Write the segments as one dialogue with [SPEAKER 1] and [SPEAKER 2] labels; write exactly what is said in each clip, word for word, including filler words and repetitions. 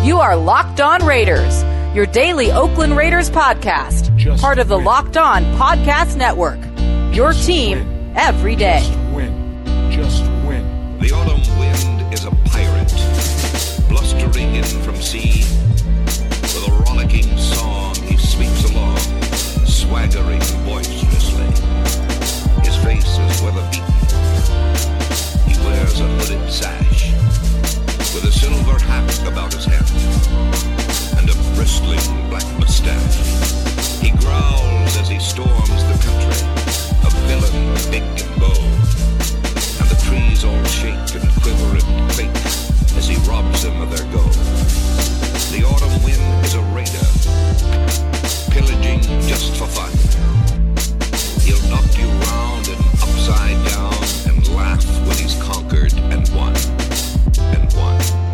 [SPEAKER 1] You are Locked On Raiders, your daily Oakland Raiders podcast,
[SPEAKER 2] Just
[SPEAKER 1] part of the
[SPEAKER 2] win.
[SPEAKER 1] Locked On Podcast Network. Your
[SPEAKER 2] Just
[SPEAKER 1] team
[SPEAKER 2] win.
[SPEAKER 1] every day.
[SPEAKER 2] Just win. Just win.
[SPEAKER 3] The autumn wind is a pirate, blustering in from sea. With a rollicking song, he sweeps along, swaggering boisterously. His face is weather-beaten. He wears a hooded sash, with a silver hat about his head, and a bristling black mustache. He growls as he storms the country, a villain big and bold, and the trees all shake and quiver and quake as he robs them of their gold. The autumn wind is a raider, pillaging just for fun. He'll knock you round and upside down and laugh when he's conquered and won, and won,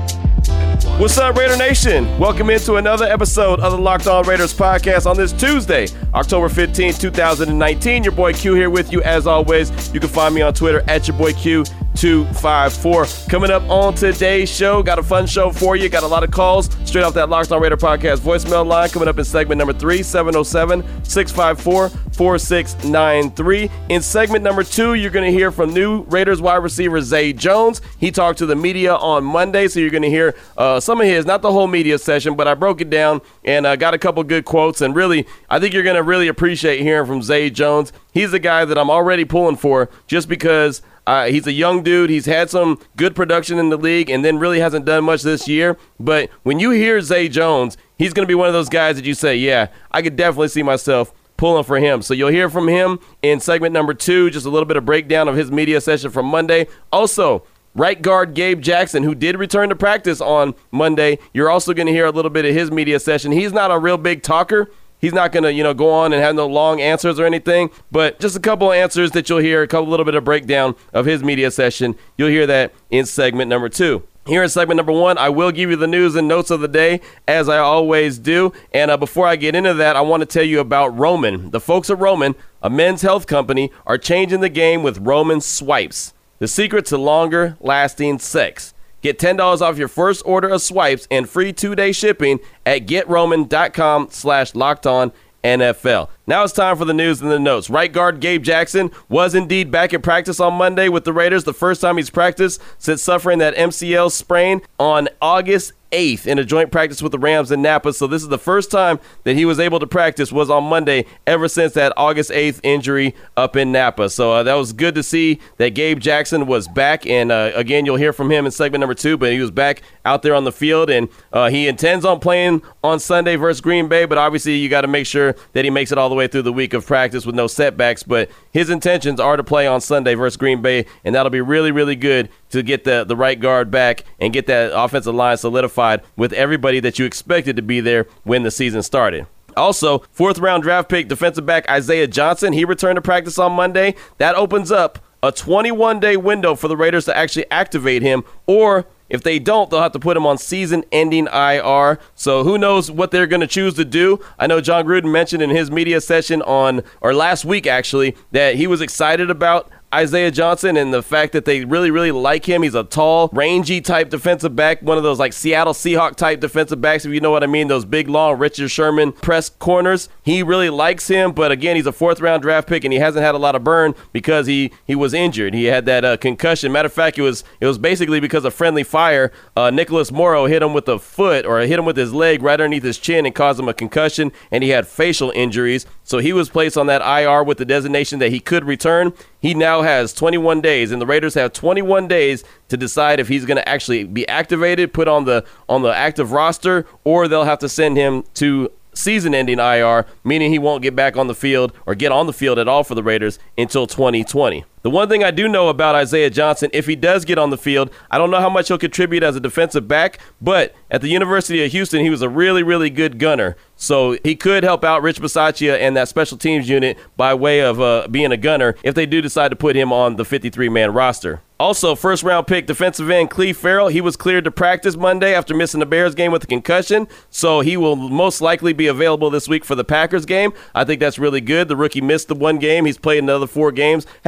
[SPEAKER 3] and won.
[SPEAKER 4] What's up, Raider Nation? Welcome into another episode of the Locked On Raiders podcast on this Tuesday, October fifteenth, twenty nineteen. Your boy Q here with you as always. You can find me on Twitter at your boy Q two five four. Coming up on today's show, got a fun show for you. Got a lot of calls straight off that Locked On Raider podcast voicemail line. Coming up in segment number three, seven oh seven, six five four, four six nine three. In segment number two, you're going to hear from new Raiders wide receiver Zay Jones. He talked to the media on Monday, so you're going to hear uh, some of his, not the whole media session, but I broke it down and uh, got a couple good quotes. And really, I think you're going to really appreciate hearing from Zay Jones. He's a guy that I'm already pulling for just because Uh, he's a young dude. He's had some good production in the league and then really hasn't done much this year. But when you hear Zay Jones, he's going to be one of those guys that you say, yeah, I could definitely see myself pulling for him. So you'll hear from him in segment number two, just a little bit of breakdown of his media session from Monday. Also, right guard Gabe Jackson, who did return to practice on Monday, you're also going to hear a little bit of his media session. He's not a real big talker. He's not going to, you know, go on and have no long answers or anything, but just a couple of answers that you'll hear, a couple little bit of breakdown of his media session. You'll hear that in segment number two. Here in segment number one, I will give you the news and notes of the day, as I always do. And uh, before I get into that, I want to tell you about Roman. The folks at Roman, a men's health company, are changing the game with Roman Swipes, the secret to longer lasting sex. Get ten dollars off your first order of swipes and free two-day shipping at getroman.com slash locked on NFL. Now it's time for the news and the notes. Right guard Gabe Jackson was indeed back at practice on Monday with the Raiders, the first time he's practiced since suffering that M C L sprain on August eighth in a joint practice with the Rams in Napa. So this is the first time that he was able to practice was on Monday ever since that August eighth injury up in Napa. So uh, that was good to see that Gabe Jackson was back. And uh, again, you'll hear from him in segment number two, but he was back out there on the field, and uh, he intends on playing on Sunday versus Green Bay. But obviously you got to make sure that he makes it all the way through the week of practice with no setbacks. But his intentions are to play on Sunday versus Green Bay, and that'll be really, really good to get the, the right guard back and get that offensive line solidified with everybody that you expected to be there when the season started. Also, fourth round draft pick defensive back Isaiah Johnson, he returned to practice on Monday. That opens up a twenty-one day window for the Raiders to actually activate him, or if they don't, they'll have to put him on season-ending I R. So who knows what they're going to choose to do. I know John Gruden mentioned in his media session on, or last week actually, that he was excited about Isaiah Johnson and the fact that they really, really like him. He's a tall, rangy type defensive back, one of those like Seattle Seahawk type defensive backs, if you know what I mean, those big, long Richard Sherman press corners. He really likes him, but again, he's a fourth round draft pick and he hasn't had a lot of burn because he he was injured. He had that uh, concussion. Matter of fact, it was it was basically because of friendly fire. Uh, Nicholas Morrow hit him with a foot or hit him with his leg right underneath his chin and caused him a concussion, and he had facial injuries. So he was placed on that I R with the designation that he could return. He now has twenty-one days, and the Raiders have twenty-one days to decide if he's going to actually be activated, put on the on the active roster, or they'll have to send him to season-ending I R, meaning he won't get back on the field or get on the field at all for the Raiders until twenty twenty. The one thing I do know about Isaiah Johnson, if he does get on the field, I don't know how much he'll contribute as a defensive back, but at the University of Houston, he was a really, really good gunner. So he could help out Rich Bisaccia and that special teams unit by way of uh, being a gunner if they do decide to put him on the fifty-three man roster. Also, first-round pick defensive end Cleve Farrell, he was cleared to practice Monday after missing the Bears game with a concussion, so he will most likely be available this week for the Packers game. I think that's really good. The rookie missed the one game. He's played another four games, has one sack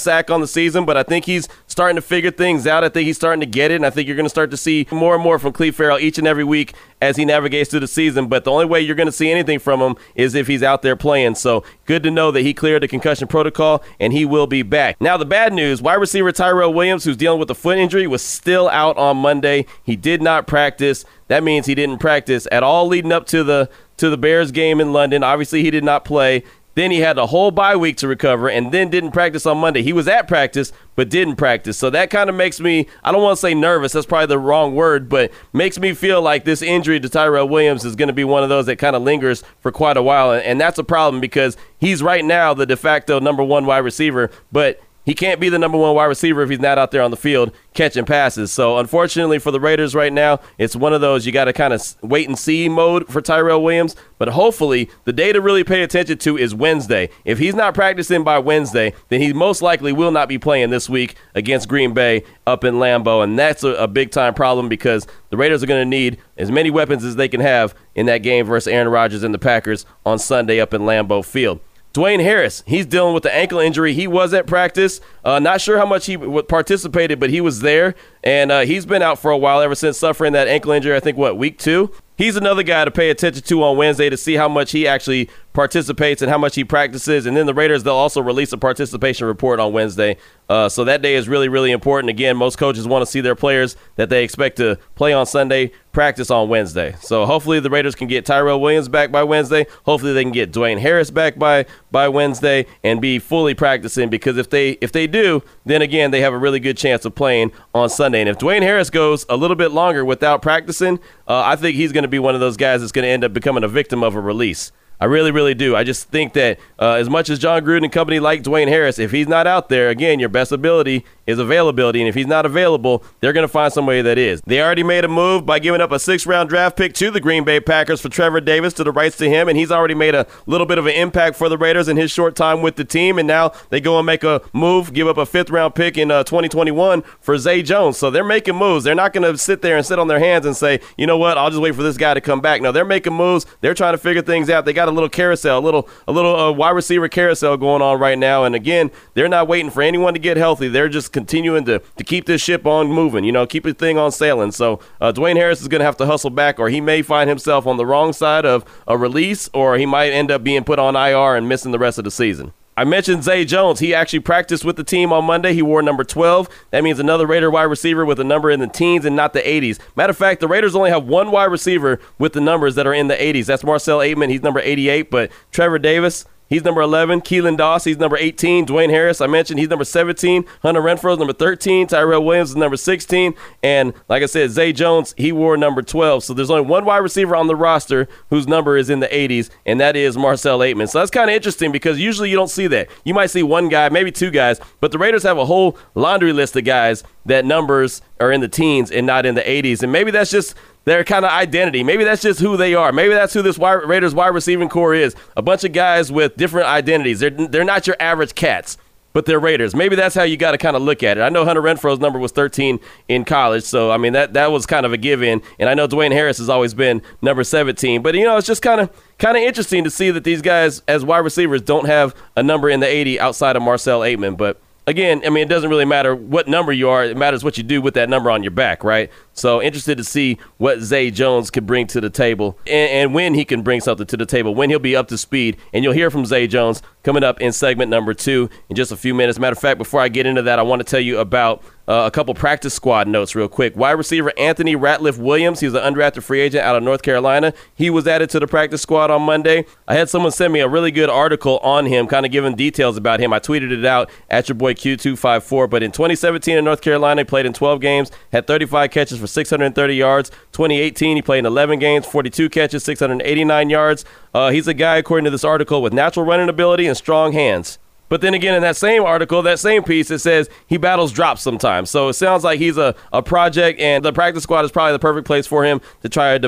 [SPEAKER 4] sack on the season, but I think he's starting to figure things out. I think he's starting to get it, and I think you're going to start to see more and more from Cleve Farrell each and every week as he navigates through the season. But the only way you're going to see anything from him is if he's out there playing. So good to know that he cleared the concussion protocol, and he will be back. Now, the bad news, wide receiver Tyrell Williams, who's dealing with a foot injury, was still out on Monday. He did not practice. That means he didn't practice at all leading up to the to the Bears game in London. Obviously, he did not play. Then he had a whole bye week to recover and then didn't practice on Monday. He was at practice, but didn't practice. So that kind of makes me, I don't want to say nervous, that's probably the wrong word, but makes me feel like this injury to Tyrell Williams is going to be one of those that kind of lingers for quite a while. And that's a problem because he's right now the de facto number one wide receiver, but he can't be the number one wide receiver if he's not out there on the field catching passes. So, unfortunately for the Raiders right now, it's one of those you got to kind of wait and see mode for Tyrell Williams. But hopefully, the day to really pay attention to is Wednesday. If he's not practicing by Wednesday, then he most likely will not be playing this week against Green Bay up in Lambeau. And that's a, a big-time problem because the Raiders are going to need as many weapons as they can have in that game versus Aaron Rodgers and the Packers on Sunday up in Lambeau Field. Dwayne Harris, he's dealing with the ankle injury. He was at practice. Uh, not sure how much he participated, but he was there. And uh, he's been out for a while ever since suffering that ankle injury, I think, what, week two? He's another guy to pay attention to on Wednesday to see how much he actually participates and how much he practices. And then the Raiders, they'll also release a participation report on Wednesday. Uh, so that day is really, really important. Again, most coaches want to see their players that they expect to play on Sunday practice on Wednesday. So hopefully the Raiders can get Tyrell Williams back by Wednesday. Hopefully they can get Dwayne Harris back by by Wednesday and be fully practicing, because if they if they do, then again, they have a really good chance of playing on Sunday. And if Dwayne Harris goes a little bit longer without practicing, uh, I think he's going to be one of those guys that's going to end up becoming a victim of a release. I really, really do. I just think that uh, as much as John Gruden and company like Dwayne Harris, if he's not out there, again, your best ability is availability. And if he's not available, they're going to find somebody that is. They already made a move by giving up a sixth-round draft pick to the Green Bay Packers for Trevor Davis, to the rights to him. And he's already made a little bit of an impact for the Raiders in his short time with the team. And now they go and make a move, give up a fifth-round pick in uh, twenty twenty-one for Zay Jones. So they're making moves. They're not going to sit there and sit on their hands and say, you know what, I'll just wait for this guy to come back. No, they're making moves. They're trying to figure things out. They got a little carousel, a little, a little uh, wide receiver carousel going on right now. And again, they're not waiting for anyone to get healthy. They're just continuing to, to keep this ship on moving, you know, keep the thing on sailing. So uh, Dwayne Harris is going to have to hustle back, or he may find himself on the wrong side of a release, or he might end up being put on I R and missing the rest of the season. I mentioned Zay Jones. He actually practiced with the team on Monday. He wore number twelve. That means another Raider wide receiver with a number in the teens and not the eighties. Matter of fact, the Raiders only have one wide receiver with the numbers that are in the eighties. That's Marcell Ateman. He's number eighty-eight, but Trevor Davis, he's number eleven. Keelan Doss, he's number eighteen. Dwayne Harris, I mentioned, he's number seventeen. Hunter Renfrow, number thirteen. Tyrell Williams is number sixteen. And like I said, Zay Jones, he wore number twelve. So there's only one wide receiver on the roster whose number is in the eighties, and that is Marcell Ateman. So that's kind of interesting because usually you don't see that. You might see one guy, maybe two guys, but the Raiders have a whole laundry list of guys that numbers are in the teens and not in the eighties. And maybe that's just their kind of identity. Maybe that's just who they are. Maybe that's who this wide, Raiders wide receiving core is. A bunch of guys with different identities. They're, they're not your average cats, but they're Raiders. Maybe that's how you got to kind of look at it. I know Hunter Renfrow's number was thirteen in college, so, I mean, that, that was kind of a give-in. And I know Dwayne Harris has always been number seventeen. But, you know, it's just kind of kind of interesting to see that these guys, as wide receivers, don't have a number in the eighty outside of Marcell Ateman. But again, I mean, it doesn't really matter what number you are. It matters what you do with that number on your back, right? So interested to see what Zay Jones could bring to the table and, and when he can bring something to the table, when he'll be up to speed. And you'll hear from Zay Jones coming up in segment number two in just a few minutes. Matter of fact, before I get into that, I want to tell you about Uh, a couple practice squad notes real quick. Wide receiver Anthony Ratliff Williams, he's an undrafted free agent out of North Carolina. He was added to the practice squad on Monday. I had someone send me a really good article on him, kind of giving details about him. I tweeted it out at your boy Q two five four. But in twenty seventeen in North Carolina, he played in twelve games, had thirty-five catches for six hundred thirty yards. twenty eighteen, he played in eleven games, forty-two catches, six hundred eighty-nine yards. Uh, he's a guy, according to this article, with natural running ability and strong hands. But then again, in that same article, that same piece, it says he battles drops sometimes. So it sounds like he's a, a project, and the practice squad is probably the perfect place for him to try to develop.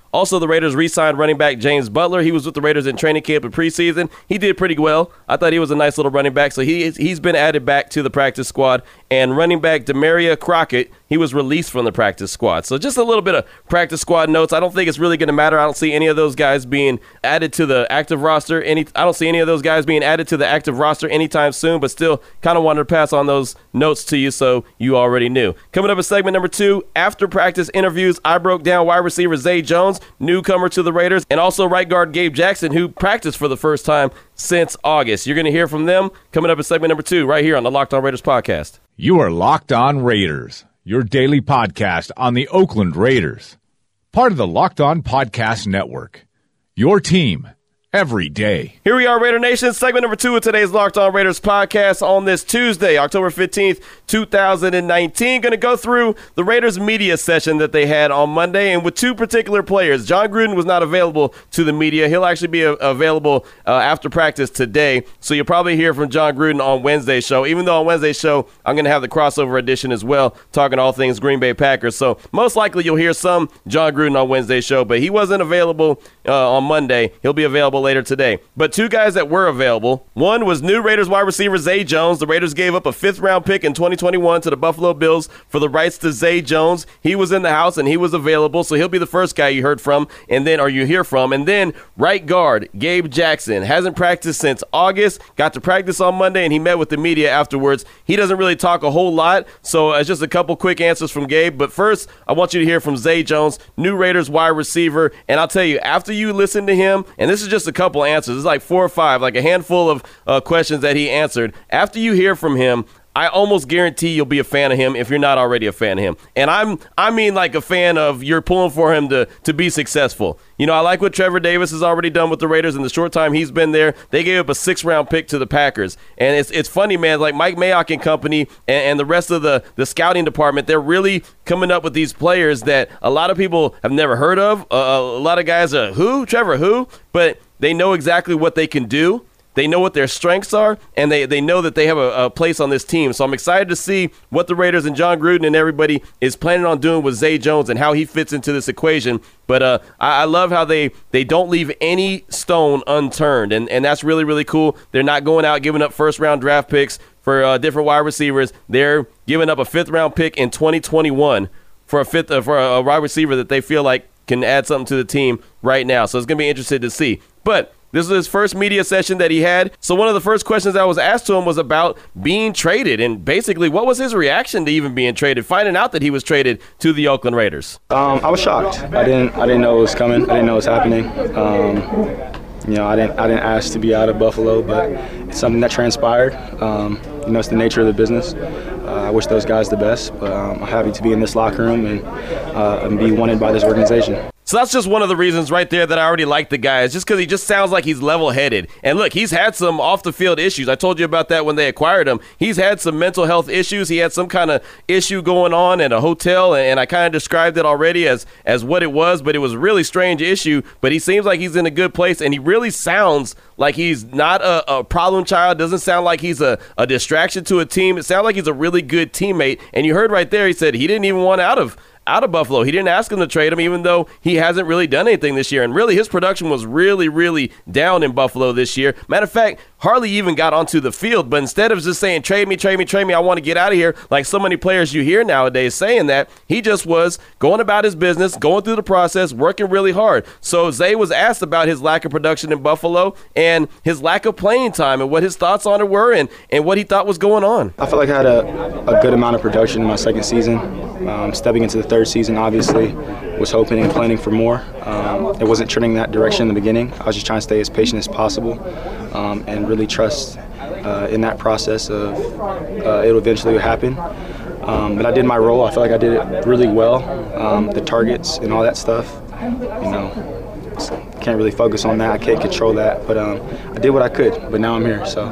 [SPEAKER 4] Also, the Raiders re-signed running back James Butler. He was with the Raiders in training camp and preseason. He did pretty well. I thought he was a nice little running back, so he, he's been added back to the practice squad. And running back Demaria Crockett, he was released from the practice squad. So just a little bit of practice squad notes. I don't think it's really going to matter. I don't see any of those guys being added to the active roster. Any, I don't see any of those guys being added to the active roster anytime soon, but still kind of wanted to pass on those notes to you so you already knew. Coming up in segment number two, after practice interviews, I broke down wide receiver Zay Jones, newcomer to the Raiders, and also right guard Gabe Jackson, who practiced for the first time since August. You're going to hear from them coming up in segment number two right here on the Locked On Raiders podcast.
[SPEAKER 5] You are Locked On Raiders, your daily podcast on the Oakland Raiders. Part of the Locked On Podcast Network, your team every day.
[SPEAKER 4] Here we are, Raider Nation, segment number two of today's Locked On Raiders podcast on this Tuesday, October fifteenth, two thousand nineteen. Going to go through the Raiders media session that they had on Monday, and with two particular players. John Gruden was not available to the media. He'll actually be a- available uh, after practice today, so you'll probably hear from John Gruden on Wednesday's show, even though on Wednesday's show, I'm going to have the crossover edition as well, talking all things Green Bay Packers. So most likely you'll hear some John Gruden on Wednesday's show, but he wasn't available uh, on Monday. He'll be available later today. But two guys that were available. One was new Raiders wide receiver Zay Jones. The Raiders gave up a fifth round pick in twenty twenty-one to the Buffalo Bills for the rights to Zay Jones. He was in the house and he was available, so he'll be the first guy you heard from and then or you hear from. And then right guard Gabe Jackson hasn't practiced since August, got to practice on Monday, and he met with the media afterwards. He doesn't really talk a whole lot, so it's just a couple quick answers from Gabe. But first, I want you to hear from Zay Jones, new Raiders wide receiver. And I'll tell you, after you listen to him, and this is just a couple answers, it's like four or five, like a handful of uh, questions that he answered. After you hear from him, I almost guarantee you'll be a fan of him if you're not already a fan of him. And I'm, I mean like a fan of you're pulling for him to, to be successful. You know, I like what Trevor Davis has already done with the Raiders in the short time he's been there. They gave up a six-round pick to the Packers. And it's it's funny, man, like Mike Mayock and company and, and the rest of the, the scouting department, they're really coming up with these players that a lot of people have never heard of. Uh, a lot of guys are, who? Trevor, who? But they know exactly what they can do. They know what their strengths are, and they, they know that they have a, a place on this team. So I'm excited to see what the Raiders and John Gruden and everybody is planning on doing with Zay Jones and how he fits into this equation. But uh, I, I love how they, they don't leave any stone unturned, and, and that's really, really cool. They're not going out giving up first-round draft picks for uh, different wide receivers. They're giving up a fifth-round pick in twenty twenty-one for a fifth uh, for a, a wide receiver that they feel like can add something to the team right now. So it's going to be interesting to see. But this was his first media session that he had. So one of the first questions I was asked to him was about being traded, and basically what was his reaction to even being traded, finding out that he was traded to the Oakland Raiders.
[SPEAKER 6] Um, I was shocked. I didn't. I didn't know it was coming. I didn't know it was happening. Um, you know, I didn't. I didn't ask to be out of Buffalo, but it's something that transpired. Um, you know, it's the nature of the business. Uh, I wish those guys the best, but um, I'm happy to be in this locker room and, uh, and be wanted by this organization.
[SPEAKER 4] So that's just one of the reasons right there that I already like the guy, is just because he just sounds like he's level-headed. And look, he's had some off-the-field issues. I told you about that when they acquired him. He's had some mental health issues. He had some kind of issue going on at a hotel, and I kind of described it already as, as what it was, but it was a really strange issue. But he seems like he's in a good place, and he really sounds like he's not a, a problem child. Doesn't sound like he's a, a distraction to a team. It sounds like he's a really good teammate. And you heard right there, he said he didn't even want out of out of Buffalo. He didn't ask him to trade him, even though he hasn't really done anything this year. And really, his production was really, really down in Buffalo this year. Matter of fact, hardly even got onto the field. But instead of just saying, trade me, trade me, trade me, I want to get out of here, like so many players you hear nowadays saying that, he just was going about his business, going through the process, working really hard. So Zay was asked about his lack of production in Buffalo and his lack of playing time and what his thoughts on it were and, and what he thought was going on.
[SPEAKER 6] I felt like I had a, a good amount of production in my second season. Um, stepping into the third season, obviously, was hoping and planning for more. Um, it wasn't trending that direction in the beginning. I was just trying to stay as patient as possible um, and really trust uh, in that process of uh, it'll eventually happen. Um, but I did my role. I feel like I did it really well. Um, the targets and all that stuff, you know, can't really focus on that. I can't control that. But um, I did what I could. But now I'm here, so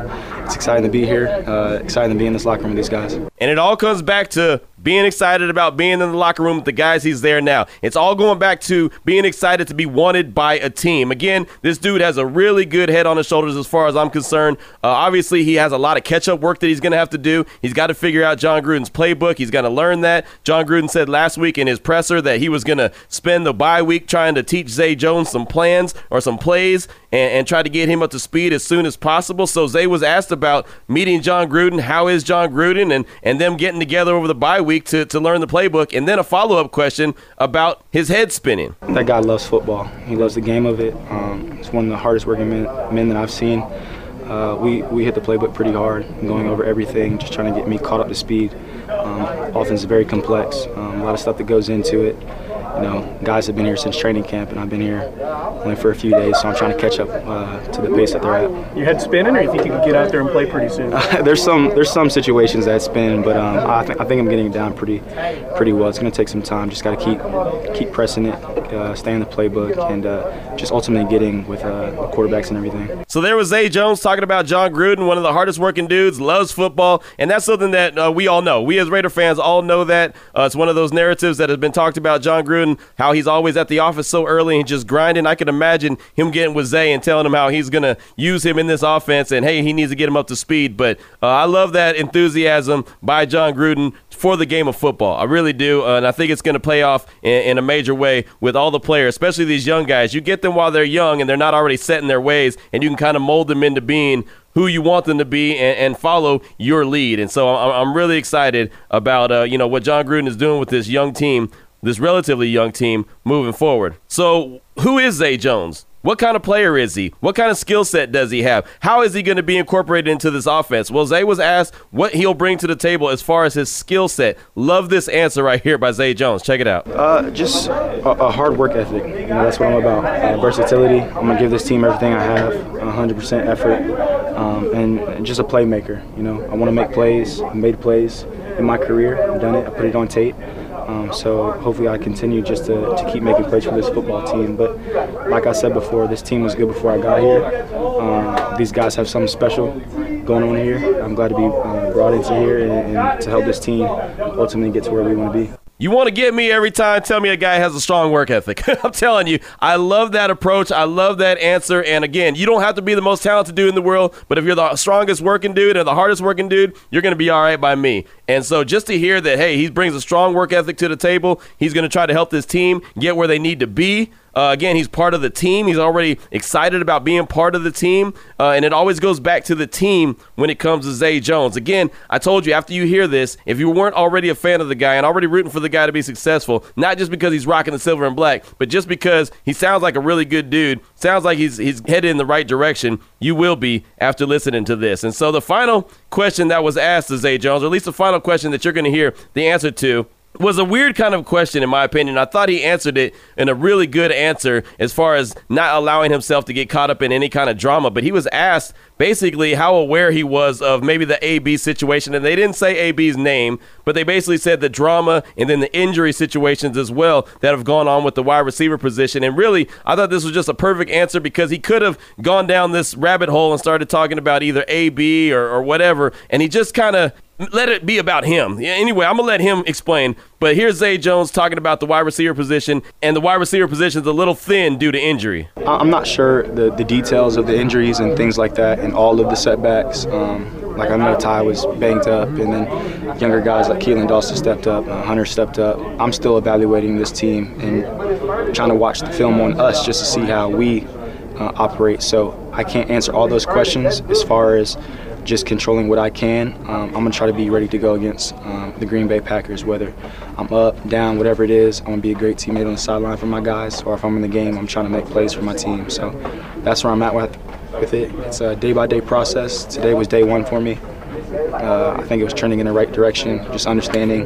[SPEAKER 6] it's exciting to be here, uh, exciting to be in this locker room with these guys.
[SPEAKER 4] And it all comes back to being excited about being in the locker room with the guys he's there now. It's all going back to being excited to be wanted by a team. Again, this dude has a really good head on his shoulders as far as I'm concerned. Uh, obviously, he has a lot of catch-up work that he's going to have to do. He's got to figure out Jon Gruden's playbook. He's going to learn that. Jon Gruden said last week in his presser that he was going to spend the bye week trying to teach Zay Jones some plans or some plays and, and try to get him up to speed as soon as possible. So Zay was asked about meeting Jon Gruden. How is Jon Gruden? And, and them getting together over the bye week to, to learn the playbook. And then a follow-up question about his head spinning.
[SPEAKER 6] That guy loves football. He loves the game of it. Um, it's one of the hardest working men, men that I've seen. Uh, we, we hit the playbook pretty hard, going over everything, just trying to get me caught up to speed. Um, offense is very complex, um, a lot of stuff that goes into it. You know, guys have been here since training camp, and I've been here only for a few days, so I'm trying to catch up uh, to the pace that they're at.
[SPEAKER 7] Your head spinning, or you think you could get out there and play pretty soon?
[SPEAKER 6] Uh, there's some there's some situations that spin, but um, I think I think I'm getting it down pretty pretty well. It's going to take some time. Just got to keep keep pressing it, uh, stay in the playbook, and uh, just ultimately getting with uh, the quarterbacks and everything.
[SPEAKER 4] So there was Zay Jones talking about Jon Gruden, one of the hardest working dudes, loves football, and that's something that uh, we all know. We as Raider fans all know that. Uh, it's one of those narratives that has been talked about Jon Gruden, how he's always at the office so early and just grinding. I can imagine him getting with Zay and telling him how he's going to use him in this offense and, hey, he needs to get him up to speed. But uh, I love that enthusiasm by Jon Gruden for the game of football. I really do, uh, and I think it's going to pay off in, in a major way with all the players, especially these young guys. You get them while they're young and they're not already set in their ways, and you can kind of mold them into being who you want them to be and, and follow your lead. And so I'm, I'm really excited about uh, you know what Jon Gruden is doing with this young team, this relatively young team moving forward. So who is Zay Jones? What kind of player is he? What kind of skill set does he have? How is he going to be incorporated into this offense? Well, Zay was asked what he'll bring to the table as far as his skill set. Love this answer right here by Zay Jones. Check it out.
[SPEAKER 6] Uh, just a, a hard work ethic. You know, that's what I'm about. Uh, versatility. I'm going to give this team everything I have, one hundred percent effort, um, and just a playmaker. You know, I want to make plays. I made plays in my career. I've done it. I put it on tape. Um, so hopefully I continue just to, to keep making plays for this football team. But like I said before, this team was good before I got here. Um, these guys have something special going on here. I'm glad to be uh, brought into here and, and to help this team ultimately get to where we want to be.
[SPEAKER 4] You want to get me every time, tell me a guy has a strong work ethic. I'm telling you, I love that approach. I love that answer. And again, you don't have to be the most talented dude in the world, but if you're the strongest working dude or the hardest working dude, you're going to be all right by me. And so just to hear that, hey, he brings a strong work ethic to the table, he's going to try to help this team get where they need to be. Uh, again, he's part of the team. He's already excited about being part of the team. Uh, and it always goes back to the team when it comes to Zay Jones. Again, I told you, after you hear this, if you weren't already a fan of the guy and already rooting for the guy to be successful, not just because he's rocking the silver and black, but just because he sounds like a really good dude, sounds like he's, he's headed in the right direction, you will be after listening to this. And so the final question that was asked to Zay Jones, or at least the final question that you're going to hear the answer to, was a weird kind of question, in my opinion. I thought he answered it in a really good answer as far as not allowing himself to get caught up in any kind of drama. But he was asked basically how aware he was of maybe the A B situation. And they didn't say A B's name, but they basically said the drama and then the injury situations as well that have gone on with the wide receiver position. And really, I thought this was just a perfect answer because he could have gone down this rabbit hole and started talking about either A B or, or whatever. And he just kind of let it be about him. Anyway, I'm going to let him explain. But here's Zay Jones talking about the wide receiver position, and the wide receiver position is a little thin due to injury.
[SPEAKER 6] I'm not sure the, the details of the injuries and things like that and all of the setbacks. Um, like I know Ty was banged up, and then younger guys like Keelan Dawson stepped up, uh, Hunter stepped up. I'm still evaluating this team and trying to watch the film on us just to see how we uh, operate. So I can't answer all those questions as far as just controlling what I can. Um, I'm going to try to be ready to go against um, the Green Bay Packers, whether I'm up, down, whatever it is. I'm going to be a great teammate on the sideline for my guys, or if I'm in the game, I'm trying to make plays for my team. So that's where I'm at with, with it. It's a day-by-day process. Today was day one for me. Uh, I think it was trending in the right direction, just understanding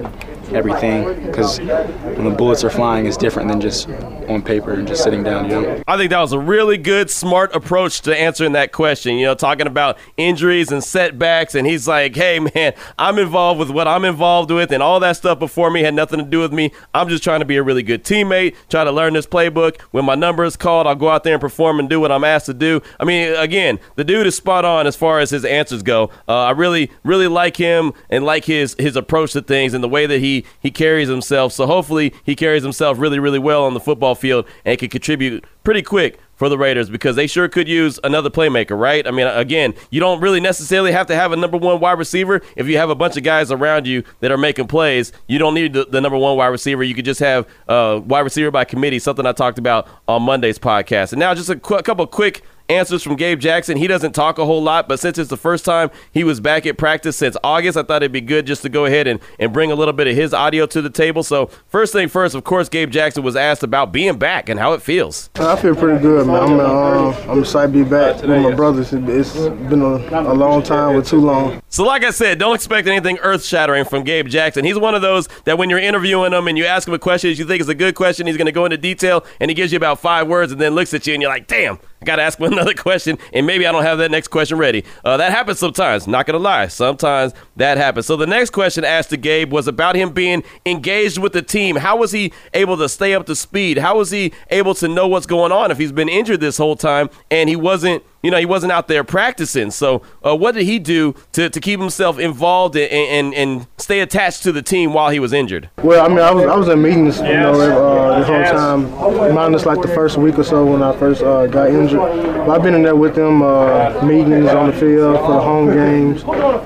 [SPEAKER 6] everything, because when the bullets are flying, it's different than just on paper and just sitting down, you know?
[SPEAKER 4] I think that was a really good, smart approach to answering that question, you know, talking about injuries and setbacks, and he's like, hey, man, I'm involved with what I'm involved with, and all that stuff before me had nothing to do with me. I'm just trying to be a really good teammate, try to learn this playbook. When my number is called, I'll go out there and perform and do what I'm asked to do. I mean, again, the dude is spot on as far as his answers go. Uh, I really, really like him and like his his approach to things and the way that he, he carries himself. So hopefully he carries himself really, really well on the football field and can contribute pretty quick for the Raiders, because they sure could use another playmaker, right? I mean, again, you don't really necessarily have to have a number one wide receiver. If you have a bunch of guys around you that are making plays, you don't need the, the number one wide receiver. You could just have uh, wide receiver by committee, something I talked about on Monday's podcast. And now just a, qu- a couple quick answers from Gabe Jackson. He doesn't talk a whole lot, but since it's the first time he was back at practice since August, I thought it'd be good just to go ahead and, and bring a little bit of his audio to the table. So first thing first, of course, Gabe Jackson was asked about being back and how it feels.
[SPEAKER 8] I feel pretty good, man. I'm, uh, I'm excited to be back with my brothers. It's been a, a long time with too long.
[SPEAKER 4] So like I said, don't expect anything earth-shattering from Gabe Jackson. He's one of those that when you're interviewing him and you ask him a question that you think is a good question, he's going to go into detail, and he gives you about five words and then looks at you and you're like, damn, I got to ask him another question, and maybe I don't have that next question ready. Uh, that happens sometimes. Not going to lie. Sometimes that happens. So the next question asked to Gabe was about him being engaged with the team. How was he able to stay up to speed? How was he able to know what's going on if he's been injured this whole time and he wasn't, you know, he wasn't out there practicing? So uh, what did he do to, to keep himself involved and, and, and stay attached to the team while he was injured?
[SPEAKER 8] Well, I mean, I was I was in meetings, you know, uh, the whole time, minus like the first week or so when I first uh, got injured. But I've been in there with them, uh, meetings on the field for the home games.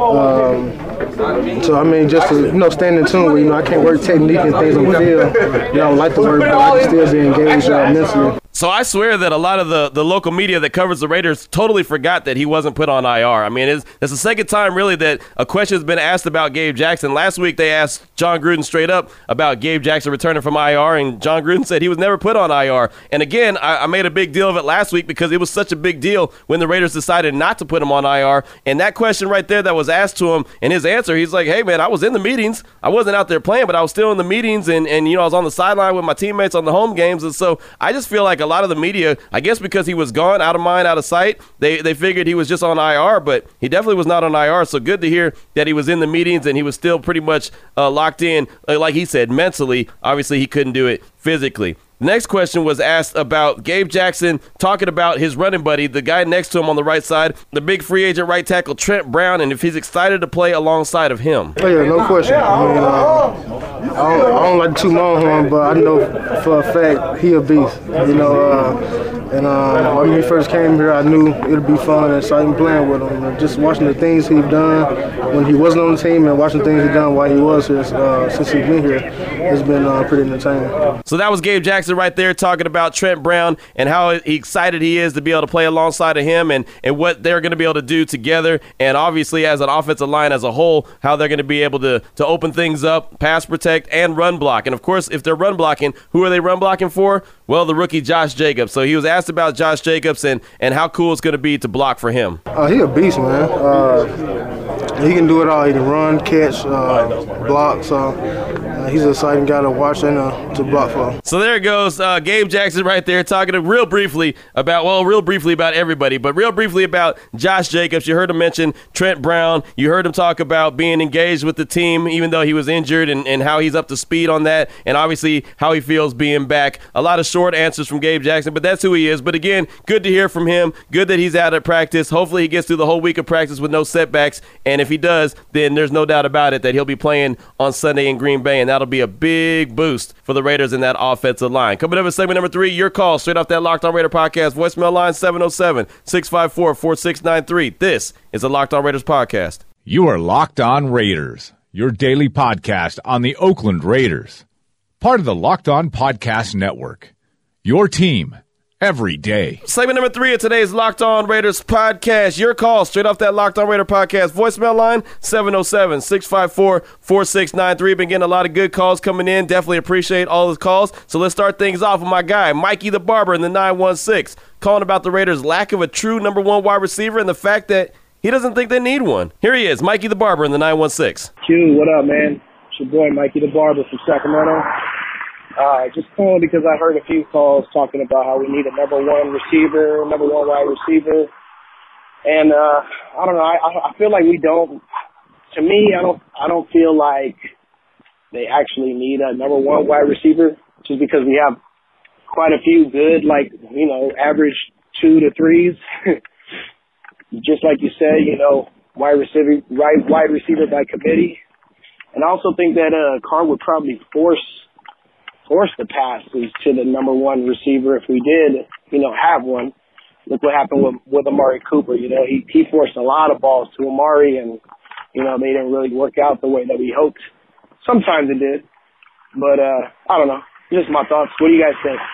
[SPEAKER 8] Um, so, I mean, just to, you know, stand in tune with, you know, I can't work technique and things on the field. You know, I like to work, but I can still be engaged uh, mentally.
[SPEAKER 4] So I swear that a lot of the, the local media that covers the Raiders totally forgot that he wasn't put on I R. I mean, it's, it's the second time, really, that a question has been asked about Gabe Jackson. Last week, they asked John Gruden straight up about Gabe Jackson returning from I R, and John Gruden said he was never put on I R. And again, I, I made a big deal of it last week because it was such a big deal when the Raiders decided not to put him on I R. And that question right there that was asked to him, and his answer, he's like, hey, man, I was in the meetings. I wasn't out there playing, but I was still in the meetings, and, and you know, I was on the sideline with my teammates on the home games. And so I just feel like a lot of the media, I guess because he was gone, out of mind, out of sight, they they figured he was just on I R, but he definitely was not on I R. So good to hear that he was in the meetings and he was still pretty much uh, locked in, uh, like he said, mentally. Obviously, he couldn't do it physically. The next question was asked about Gabe Jackson talking about his running buddy, the guy next to him on the right side, the big free agent right tackle, Trent Brown, and if he's excited to play alongside of him.
[SPEAKER 8] Oh, yeah, no question. I mean, uh, I, don't, I don't like too long on him, but I know for a fact he a beast. You know, uh, and uh, when he first came here, I knew it would be fun and exciting playing with him. And just watching the things he's done when he wasn't on the team and watching things he's done while he was here, uh, since he's been here, has been uh, pretty entertaining.
[SPEAKER 4] So that was Gabe Jackson right there talking about Trent Brown and how excited he is to be able to play alongside of him and, and what they're going to be able to do together. And obviously as an offensive line as a whole, how they're going to be able to, to open things up, pass protect, and run block. And of course, if they're run blocking, who are they run blocking for? Well, the rookie Josh Jacobs. So he was asked about Josh Jacobs and, and how cool it's going to be to block for him.
[SPEAKER 8] Uh, he a beast, man. Uh, he can do it all. He can run, catch, uh, block. So uh, he's an exciting guy to watch and uh, to block for.
[SPEAKER 4] So there it goes. Uh, Gabe Jackson right there talking to real briefly about, well, real briefly about everybody, but real briefly about Josh Jacobs. You heard him mention Trent Brown. You heard him talk about being engaged with the team, even though he was injured, and, and how he's up to speed on that, and obviously how he feels being back. A lot of short answers from Gabe Jackson, but that's who he is. But again, good to hear from him. Good that he's out at practice. Hopefully he gets through the whole week of practice with no setbacks, and if he does, then there's no doubt about it that he'll be playing on Sunday in Green Bay, and that'll be a big boost for the Raiders in that offensive line. Coming up in segment number three, your call straight off that Locked On Raider podcast. Voicemail line seven oh seven, six five four, four six nine three. This is a Locked On Raiders podcast.
[SPEAKER 5] You are Locked On Raiders, your daily podcast on the Oakland Raiders. Part of the Locked On Podcast Network. Your team every day.
[SPEAKER 4] Segment number three of today's Locked On Raiders podcast. Your call straight off that Locked On Raider podcast. Voicemail line seven oh seven, six five four, four six nine three. Been getting a lot of good calls coming in. Definitely appreciate all the calls. So let's start things off with my guy, Mikey the Barber in the nine one six, calling about the Raiders' lack of a true number one wide receiver and the fact that he doesn't think they need one. Here he is, Mikey the Barber in the nine one six.
[SPEAKER 9] Q, what up, man? It's your boy, Mikey the Barber from Sacramento. Uh, just calling because I heard a few calls talking about how we need a number one receiver, number one wide receiver. And, uh, I don't know, I, I feel like we don't, to me, I don't, I don't feel like they actually need a number one wide receiver just because we have quite a few good, like, you know, average two to threes. Just like you said, you know, wide receiver, right, wide receiver by committee. And I also think that, uh, Carr would probably force, force the passes to the number one receiver if we did, you know, have one. Look what happened with, with Amari Cooper. You know, he, he forced a lot of balls to Amari, and, you know, they didn't really work out the way that we hoped. Sometimes it did. But, uh, I don't know. Just my thoughts. What do you guys think?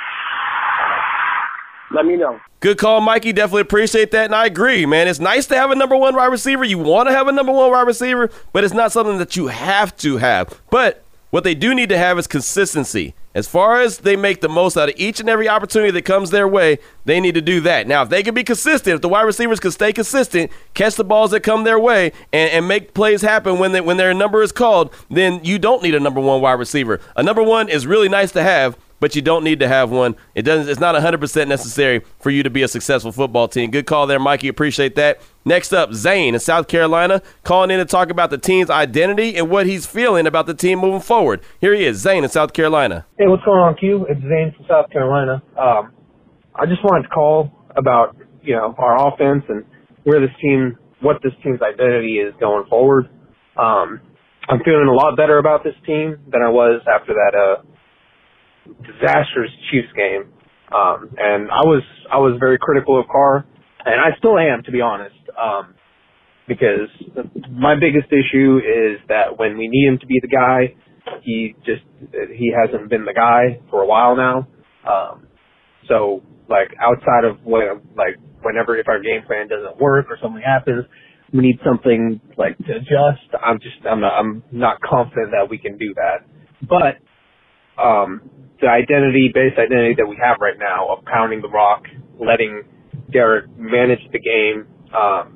[SPEAKER 9] Let me know.
[SPEAKER 4] Good call, Mikey. Definitely appreciate that, and I agree, man. It's nice to have a number one wide receiver. You want to have a number one wide receiver, but it's not something that you have to have. But what they do need to have is consistency. As far as they make the most out of each and every opportunity that comes their way, they need to do that. Now, if they can be consistent, if the wide receivers can stay consistent, catch the balls that come their way, and, and make plays happen when, they, when their number is called, then you don't need a number one wide receiver. A number one is really nice to have, but you don't need to have one. It doesn't. It's not one hundred percent necessary for you to be a successful football team. Good call there, Mikey. Appreciate that. Next up, Zane in South Carolina, calling in to talk about the team's identity and what he's feeling about the team moving forward. Here he is, Zane in South Carolina.
[SPEAKER 10] Hey, what's going on, Q? It's Zane from South Carolina. Um, I just wanted to call about, you know, our offense and where this team, what this team's identity is going forward. Um, I'm feeling a lot better about this team than I was after that uh, disastrous Chiefs game. Um, and I was I was very critical of Carr, and I still am, to be honest, um, because my biggest issue is that when we need him to be the guy, he just he hasn't been the guy for a while now. Um, so like outside of when like whenever if our game plan doesn't work or something happens, we need something like to adjust. I'm just I'm not, I'm not confident that we can do that, but. Um, the identity, base identity that we have right now of pounding the rock, letting Derek manage the game. Um,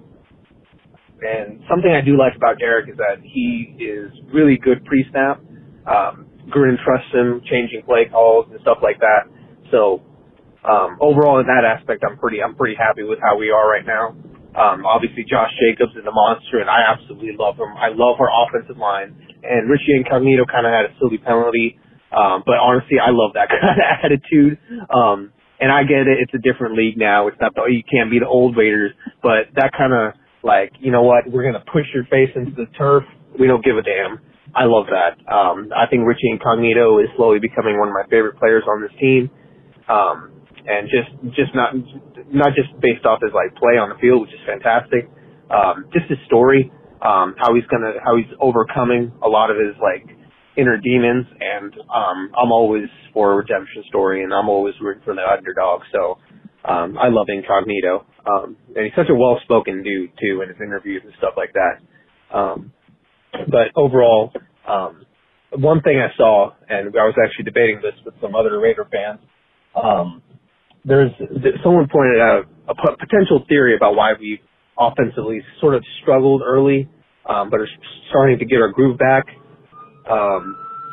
[SPEAKER 10] and something I do like about Derek is that he is really good pre-snap. Um, Gruden trusts him, changing play calls and stuff like that. So, um, overall in that aspect, I'm pretty, I'm pretty happy with how we are right now. Um, obviously Josh Jacobs is a monster and I absolutely love him. I love our offensive line, and Richie Incognito kind of had a silly penalty. Um, but honestly, I love that kind of attitude. Um, and I get it. It's a different league now. It's not the, you can't be the old Raiders, but that kind of like, you know what? We're going to push your face into the turf. We don't give a damn. I love that. Um, I think Richie Incognito is slowly becoming one of my favorite players on this team. Um, and just, just not, not just based off his like play on the field, which is fantastic. Um, just his story, um, how he's going to, how he's overcoming a lot of his like, inner demons, and um I'm always for a redemption story, and I'm always rooting for the underdog. So um I love Incognito, um and he's such a well-spoken dude too in his interviews and stuff like that. Um but overall, um one thing I saw, and I was actually debating this with some other Raider fans, um there's someone pointed out a potential theory about why we offensively sort of struggled early, um but are starting to get our groove back. Um,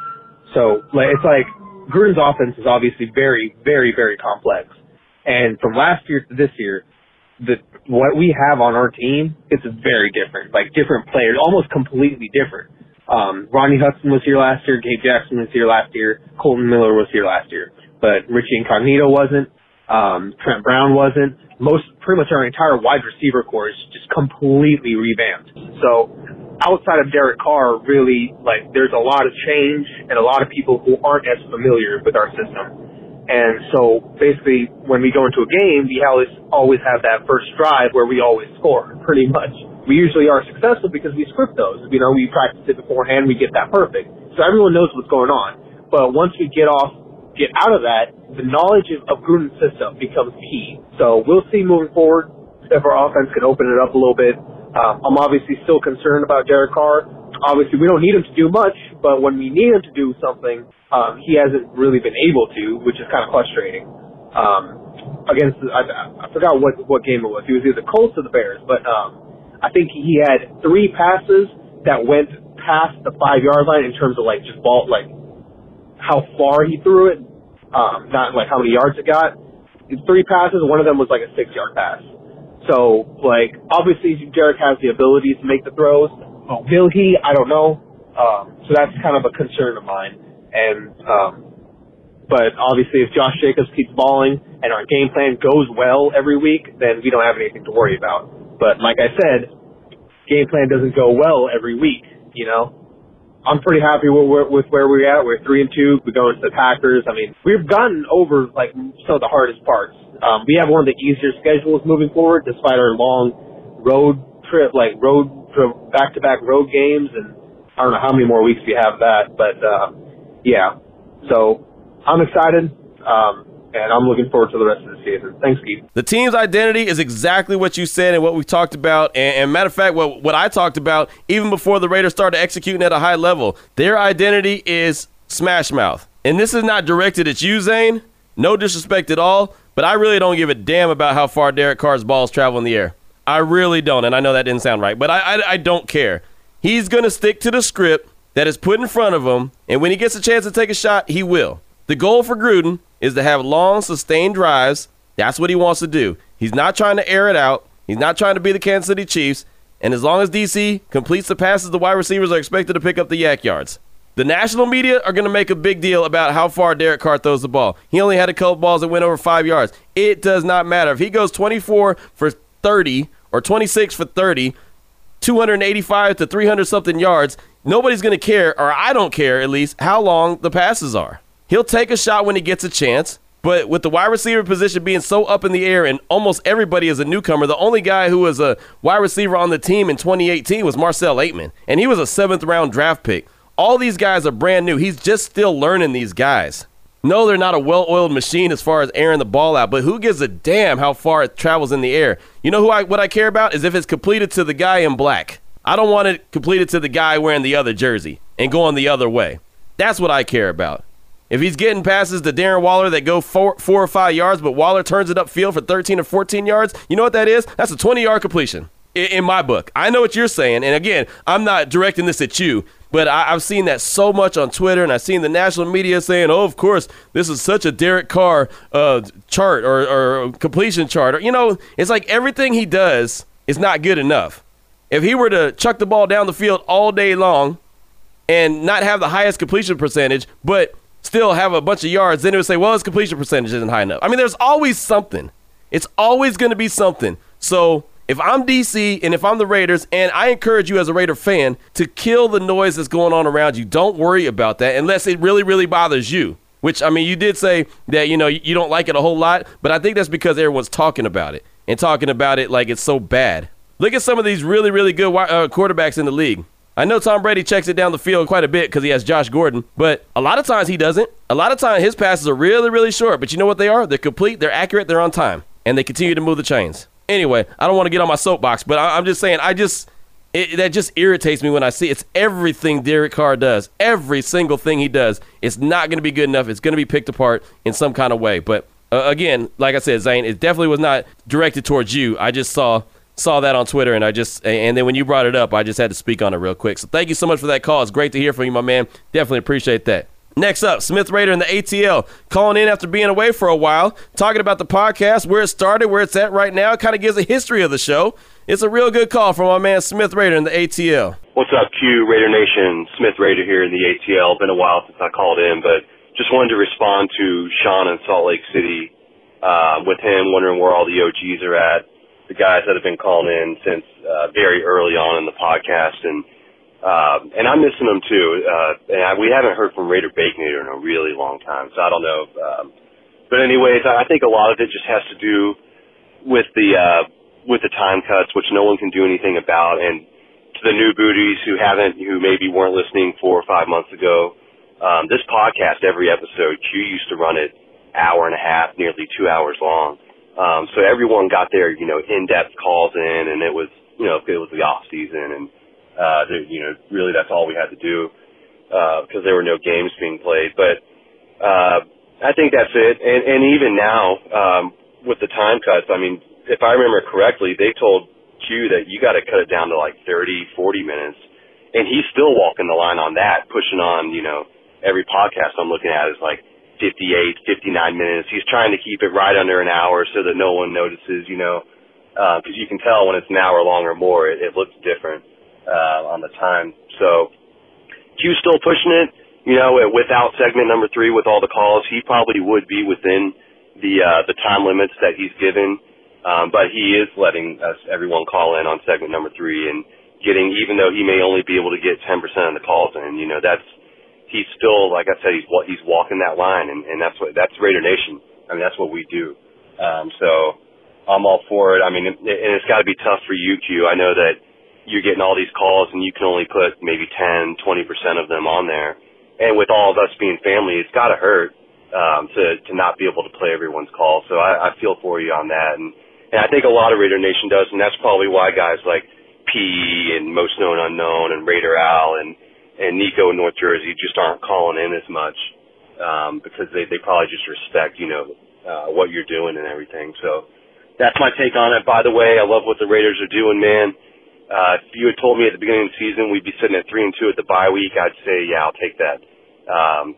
[SPEAKER 10] so like, it's like Gruden's offense is obviously very, very, very complex. And from last year to this year, the, what we have on our team, it's very different, like different players, almost completely different. Um, Ronnie Hudson was here last year. Gabe Jackson was here last year. Colton Miller was here last year, but Richie Incognito wasn't. Um, Trent Brown wasn't. Most, pretty much our entire wide receiver corps is just completely revamped. So, outside of Derek Carr, really, like, there's a lot of change and a lot of people who aren't as familiar with our system. And so, basically, when we go into a game, we always, always have that first drive where we always score, pretty much. We usually are successful because we script those. You know, we practice it beforehand, we get that perfect. So everyone knows what's going on. But once we get off, get out of that, the knowledge of, of Gruden's system becomes key. So we'll see moving forward if our offense can open it up a little bit. Um, I'm obviously still concerned about Derek Carr. Obviously, we don't need him to do much, but when we need him to do something, um, he hasn't really been able to, which is kind of frustrating. Um, against, I, I forgot what, what game it was. It was either the Colts or the Bears, but um, I think he had three passes that went past the five-yard line in terms of, like, just ball, like, how far he threw it, um, not, like, how many yards it got. Three passes, one of them was, like, a six-yard pass. So, like, obviously Derek has the ability to make the throws. Oh, will he? I don't know. Um, so that's kind of a concern of mine. And, um, but obviously if Josh Jacobs keeps balling and our game plan goes well every week, then we don't have anything to worry about. But like I said, game plan doesn't go well every week, you know. I'm pretty happy with, with where we're at. We're three and two. We go into the Packers. I mean, we've gotten over like some of the hardest parts. Um, we have one of the easier schedules moving forward, despite our long road trip, like road back-to-back road games, and I don't know how many more weeks we have that. But uh, yeah, so I'm excited. Um, And I'm looking forward to the rest of the season. Thanks, Keith.
[SPEAKER 4] The team's identity is exactly what you said and what we talked about. And, and matter of fact, what, what I talked about even before the Raiders started executing at a high level, their identity is Smash Mouth. And this is not directed at you, Zane. No disrespect at all. But I really don't give a damn about how far Derek Carr's balls travel in the air. I really don't. And I know that didn't sound right. But I, I, I don't care. He's going to stick to the script that is put in front of him. And when he gets a chance to take a shot, he will. The goal for Gruden is to have long, sustained drives. That's what he wants to do. He's not trying to air it out. He's not trying to be the Kansas City Chiefs. And as long as D C completes the passes, the wide receivers are expected to pick up the yak yards. The national media are going to make a big deal about how far Derek Carr throws the ball. He only had a couple balls that went over five yards. It does not matter. If he goes twenty-four for thirty or twenty-six for thirty, two eighty-five to three hundred something yards, nobody's going to care, or I don't care at least, how long the passes are. He'll take a shot when he gets a chance, but with the wide receiver position being so up in the air and almost everybody is a newcomer, the only guy who was a wide receiver on the team in twenty eighteen was Marcel Aitman, and he was a seventh-round draft pick. All these guys are brand new. He's just still learning these guys. No, they're not a well-oiled machine as far as airing the ball out, but who gives a damn how far it travels in the air? You know who I what I care about is if it's completed to the guy in black. I don't want it completed to the guy wearing the other jersey and going the other way. That's what I care about. If he's getting passes to Darren Waller that go four, four or five yards, but Waller turns it upfield for thirteen or fourteen yards, you know what that is? That's a twenty-yard completion in, in my book. I know what you're saying, and again, I'm not directing this at you, but I, I've seen that so much on Twitter, and I've seen the national media saying, oh, of course, this is such a Derek Carr uh, chart or, or completion chart. Or, you know, it's like everything he does is not good enough. If he were to chuck the ball down the field all day long and not have the highest completion percentage, but still have a bunch of yards, then it would say, well, his completion percentage isn't high enough. I mean, there's always something. It's always going to be something. So if I'm D C and if I'm the Raiders, and I encourage you as a Raider fan to kill the noise that's going on around you. Don't worry about that unless it really, really bothers you. Which, I mean, you did say that, you know, you don't like it a whole lot, but I think that's because everyone's talking about it and talking about it like it's so bad. Look at some of these really, really good uh, quarterbacks in the league. I know Tom Brady checks it down the field quite a bit because he has Josh Gordon, but a lot of times he doesn't. A lot of times his passes are really, really short, but you know what they are? They're complete, they're accurate, they're on time, and they continue to move the chains. Anyway, I don't want to get on my soapbox, but I, I'm just saying, I just it, that just irritates me when I see it's everything Derek Carr does. Every single thing he does, it's not going to be good enough. It's going to be picked apart in some kind of way. But uh, again, like I said, Zane, it definitely was not directed towards you. I just saw saw that on Twitter, and I just and then when you brought it up, I just had to speak on it real quick. So thank you so much for that call. It's great to hear from you, my man. Definitely appreciate that. Next up, Smith Raider in the A T L, calling in after being away for a while, talking about the podcast, where it started, where it's at right now. It kind of gives a history of the show. It's a real good call from my man Smith Raider in the A T L.
[SPEAKER 11] What's up, Q, Raider Nation? Smith Raider here in the A T L. Been a while since I called in, but just wanted to respond to Sean in Salt Lake City uh, with him, wondering where all the O Gs are at. The guys that have been calling in since uh, very early on in the podcast, and uh, and I'm missing them too. Uh, and I, we haven't heard from Raider Baconator in a really long time, so I don't know. Um, but anyways, I think a lot of it just has to do with the uh, with the time cuts, which no one can do anything about. And to the new booties who haven't, who maybe weren't listening four or five months ago, um, this podcast, every episode, Q used to run it hour and a half, nearly two hours long. Um, so everyone got their, you know, in-depth calls in, and it was, you know, it was the off season, and, uh, the, you know, really that's all we had to do, uh, because there were no games being played. But, uh, I think that's it. And, and even now, um, with the time cuts, I mean, if I remember correctly, they told Q that you got to cut it down to like thirty, forty minutes. and he's still walking the line on that, pushing on, you know, every podcast I'm looking at is like fifty-eight, fifty-nine minutes. He's trying to keep it right under an hour so that no one notices, you know, because uh, you can tell when it's an hour long or more, it, it looks different uh, on the time. So Q's still pushing it, you know, without segment number three, with all the calls, he probably would be within the uh, the time limits that he's given. Um, but he is letting us, everyone call in on segment number three and getting, even though he may only be able to get ten percent of the calls in, you know, that's, he's still, like I said, he's he's walking that line, and, and that's what, that's Raider Nation. I mean, that's what we do. Um, so I'm all for it. I mean, it, and it's got to be tough for you, Q. I know that you're getting all these calls and you can only put maybe ten, twenty percent of them on there. And with all of us being family, it's got to hurt um, to, to not be able to play everyone's call. So I, I feel for you on that. And, and I think a lot of Raider Nation does, and that's probably why guys like P and Most Known Unknown and Raider Al and, and Nico in North Jersey just aren't calling in as much um, because they, they probably just respect, you know, uh, what you're doing and everything. So that's my take on it. By the way, I love what the Raiders are doing, man. Uh, if you had told me at the beginning of the season we'd be sitting at three and two at the bye week, I'd say, yeah, I'll take that. Um,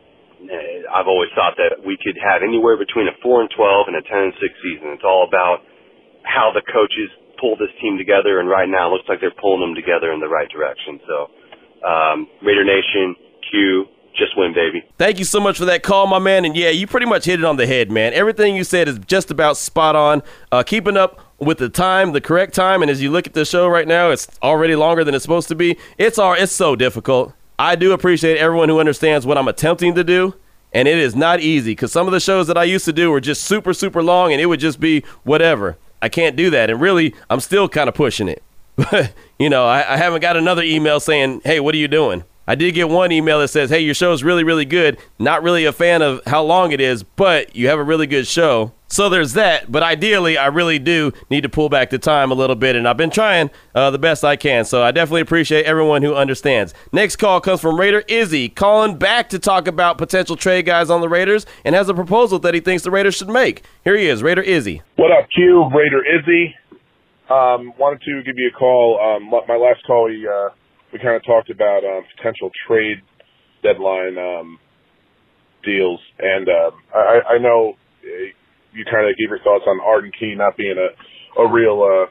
[SPEAKER 11] I've always thought that we could have anywhere between a four and twelve and a ten and six season. It's all about how the coaches pull this team together, and right now it looks like they're pulling them together in the right direction. So, um, Raider Nation, Q, just win, baby.
[SPEAKER 4] Thank you so much for that call, my man. And yeah, you pretty much hit it on the head, man. Everything you said is just about spot on. Uh, keeping up with the time, the correct time, and as you look at the show right now, it's already longer than it's supposed to be. It's all, it's so difficult. I do appreciate everyone who understands what I'm attempting to do, and it is not easy because some of the shows that I used to do were just super, super long, and it would just be whatever. I can't do that, and really, I'm still kind of pushing it. you know, I, I haven't got another email saying, hey, what are you doing? I did get one email that says, hey, your show is really, really good. Not really a fan of how long it is, but you have a really good show. So there's that. But ideally, I really do need to pull back the time a little bit, and I've been trying uh, the best I can. So I definitely appreciate everyone who understands. Next call comes from Raider Izzy, calling back to talk about potential trade guys on the Raiders and has a proposal that he thinks the Raiders should make. Here he is, Raider Izzy.
[SPEAKER 12] What up, Q? Raider Izzy. Um, wanted to give you a call. Um, my last call, we, uh, we kind of talked about um, potential trade deadline um, deals, and uh, I, I know you kind of gave your thoughts on Arden Key not being a, a real, uh,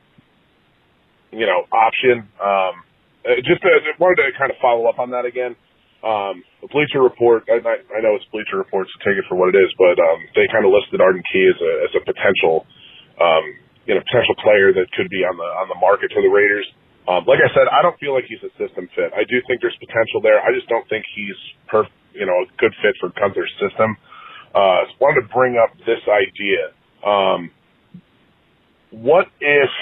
[SPEAKER 12] you know, option. Um, just uh, wanted to kind of follow up on that again. Um, the Bleacher Report, I, I know it's Bleacher Report, so take it for what it is, but um, they kind of listed Arden Key as a, as a potential, um, you know, potential player that could be on the on the market for the Raiders. Um, like I said, I don't feel like he's a system fit. I do think there's potential there. I just don't think he's perf- you know, a good fit for Gunther's system. Uh, so wanted to bring up this idea. Um, what if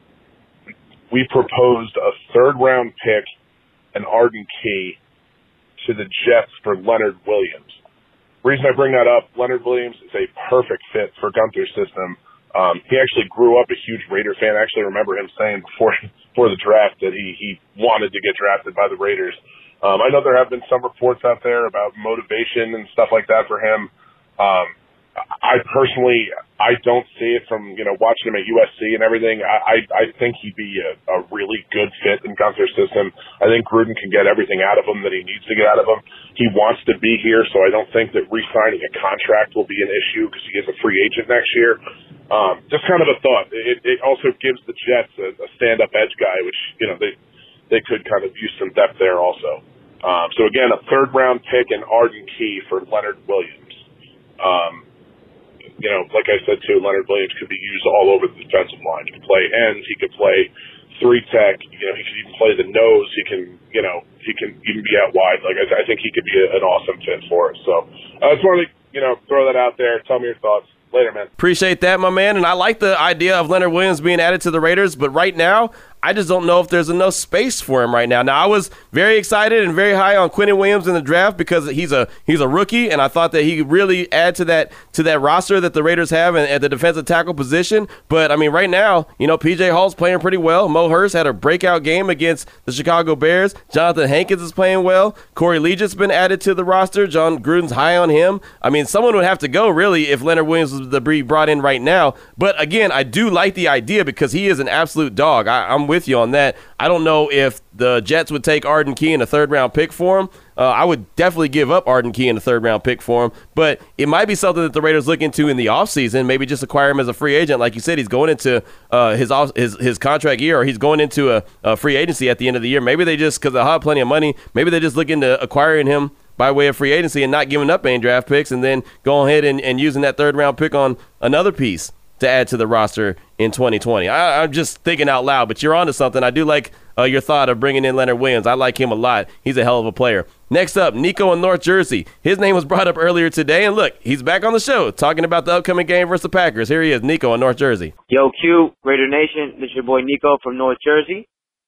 [SPEAKER 12] we proposed a third round pick and Arden Key to the Jets for Leonard Williams? The reason I bring that up, Leonard Williams is a perfect fit for Gunther's system. Um, he actually grew up a huge Raider fan. I actually remember him saying before before the draft that he, he wanted to get drafted by the Raiders. Um, I know there have been some reports out there about motivation and stuff like that for him. Um, I personally, I don't see it from, you know, watching him at U S C and everything. I, I, I think he'd be a, a really good fit in Gunther's system. I think Gruden can get everything out of him that he needs to get out of him. He wants to be here, so I don't think that re-signing a contract will be an issue because he is a free agent next year. Um, just kind of a thought. It, it also gives the Jets a, a stand-up edge guy, which, you know, they they could kind of use some depth there also. Um, so, again, a third-round pick and Arden Key for Leonard Williams. Um, you know, like I said, too, Leonard Williams could be used all over the defensive line. He could play ends. He could play three tech. You know, he could even play the nose. He can, you know, he can even be out wide. Like, I, I think he could be a, an awesome fit for us. So I just wanted to, you know, throw that out there. Tell me your thoughts. Later, man.
[SPEAKER 4] Appreciate that, my man. And I like the idea of Leonard Williams being added to the Raiders, but right now, I just don't know if there's enough space for him right now. Now, I was very excited and very high on Quinnen Williams in the draft because he's a he's a rookie, and I thought that he could really add to that to that roster that the Raiders have at the defensive tackle position. But, I mean, right now, you know, P J Hall's playing pretty well. Mo Hurst had a breakout game against the Chicago Bears. Jonathan Hankins is playing well. Corey Leggett's been added to the roster. John Gruden's high on him. I mean, someone would have to go, really, if Leonard Williams was to be brought in right now. But, again, I do like the idea because he is an absolute dog. I, I'm with you on that. I don't know if the Jets would take Arden Key in a third-round pick for him. Uh, I would definitely give up Arden Key in a third-round pick for him, but it might be something that the Raiders look into in the offseason, maybe just acquire him as a free agent. Like you said, he's going into uh, his, off, his his contract year, or he's going into a, a free agency at the end of the year. Maybe they just, because they'll have plenty of money, maybe they just look into acquiring him by way of free agency and not giving up any draft picks, and then going ahead and, and using that third-round pick on another piece to add to the roster in twenty twenty. I, I'm just thinking out loud, but you're onto something. I do like uh, your thought of bringing in Leonard Williams. I like him a lot. He's a hell of a player. Next up, Nico in North Jersey. His name was brought up earlier today, and look, he's back on the show talking about the upcoming game versus the Packers. Here he is, Nico in North Jersey.
[SPEAKER 13] Yo, Q, Raider Nation. This is your boy Nico from North Jersey.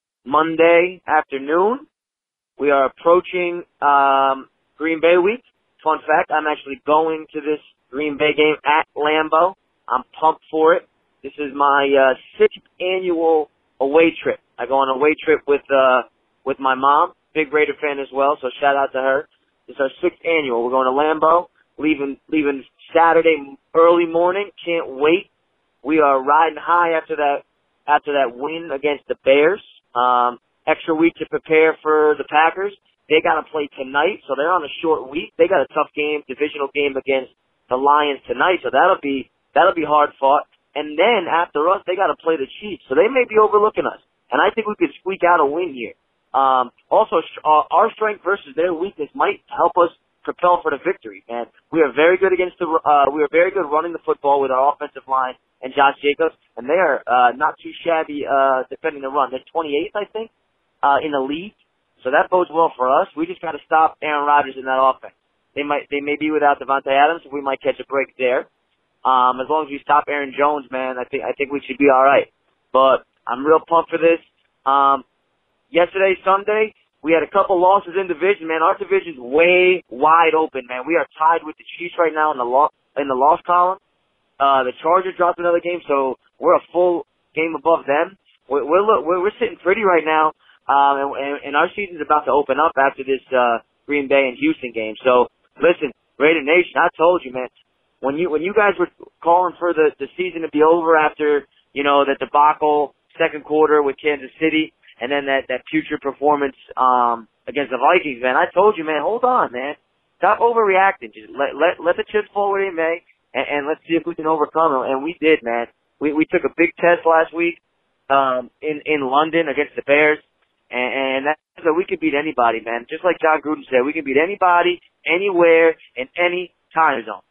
[SPEAKER 13] Monday afternoon, we are approaching um, Green Bay week. Fun fact, I'm actually going to this Green Bay game at Lambeau. I'm pumped for it. This is my uh, sixth annual away trip. I go on a away trip with uh, with my mom, big Raider fan as well, so shout out to her. It's our sixth annual. We're going to Lambeau, leaving leaving Saturday early morning. Can't wait. We are riding high after that after that win against the Bears. Um, extra week to prepare for the Packers. They got to play tonight, so they're on a short week. They got a tough game, divisional game against the Lions tonight, so that'll be that'll be hard fought. And then after us, they got to play the Chiefs, so they may be overlooking us. And I think we could squeak out a win here. Um, also, uh, our strength versus their weakness might help us propel for the victory. Man, we are very good against the. Uh, we are very good running the football with our offensive line and Josh Jacobs, and they are uh, not too shabby uh, defending the run. They're twenty-eighth, I think, uh, in the league. So that bodes well for us. We just got to stop Aaron Rodgers in that offense. They might, they may be without Devontae Adams. We might catch a break there. Um, as long as we stop Aaron Jones, man, I think I think we should be all right. But I'm real pumped for this. Um, yesterday, Sunday, we had a couple losses in division, man. Our division's way wide open, man. We are tied with the Chiefs right now in the lo- in the loss column. Uh, the Chargers dropped another game, so we're a full game above them. We're we're we're, we're sitting pretty right now. Um, and, and our season's about to open up after this uh, Green Bay and Houston game. So, listen, Raider Nation, I told you, man, when you when you guys were calling for the, the season to be over after, you know, that debacle second quarter with Kansas City and then that, that future performance um, against the Vikings, man, I told you, man, hold on, man. Stop overreacting. Just let let, let the chips fall where they may, and, and let's see if we can overcome them. And we did, man. We we took a big test last week um, in, in London against the Bears. And that's so we can beat anybody, man. Just like John Gruden said, we can beat anybody, anywhere, in any time zone.